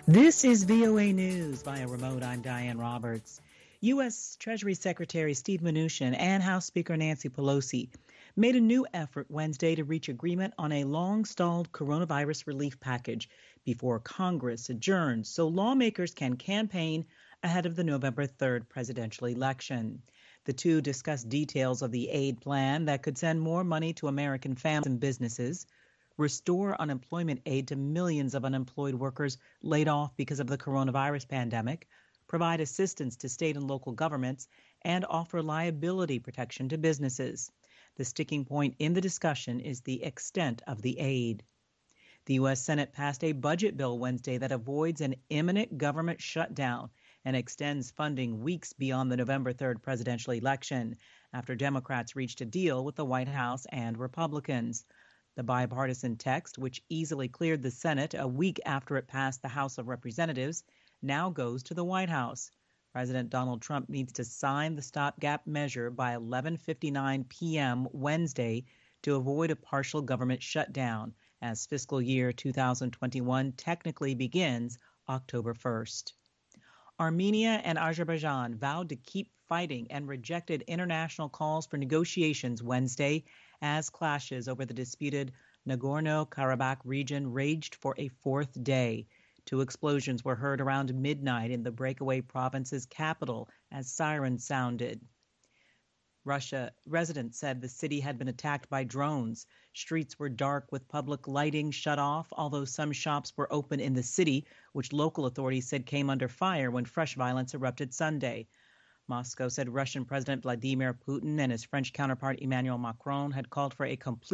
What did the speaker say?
This is VOA News. Via remote, I'm Diane Roberts. U.S. Treasury Secretary Steve Mnuchin and House Speaker Nancy Pelosi made a new effort Wednesday to reach agreement on a long-stalled coronavirus relief package before Congress adjourns so lawmakers can campaign ahead of the November 3rd presidential election. The two discussed details of the aid plan that could send more money to American families and businesses, restore unemployment aid to millions of unemployed workers laid off because of the coronavirus pandemic, provide assistance to state and local governments, and offer liability protection to businesses. The sticking point in the discussion is the extent of the aid. The U.S. Senate passed a budget bill Wednesday that avoids an imminent government shutdown and extends funding weeks beyond the November 3rd presidential election after Democrats reached a deal with the White House and Republicans. The bipartisan text, which easily cleared the Senate a week after it passed the House of Representatives, now goes to the White House. President Donald Trump needs to sign the stopgap measure by 11:59 p.m. Wednesday to avoid a partial government shutdown, as fiscal year 2021 technically begins October 1st. Armenia and Azerbaijan vowed to keep fighting and rejected international calls for negotiations Wednesday as clashes over the disputed Nagorno-Karabakh region raged for a fourth day. Two explosions were heard around midnight in the breakaway province's capital as sirens sounded. Russia residents said the city had been attacked by drones. Streets were dark with public lighting shut off, although some shops were open in the city, which local authorities said came under fire when fresh violence erupted Sunday. Moscow said Russian President Vladimir Putin and his French counterpart Emmanuel Macron had called for a complete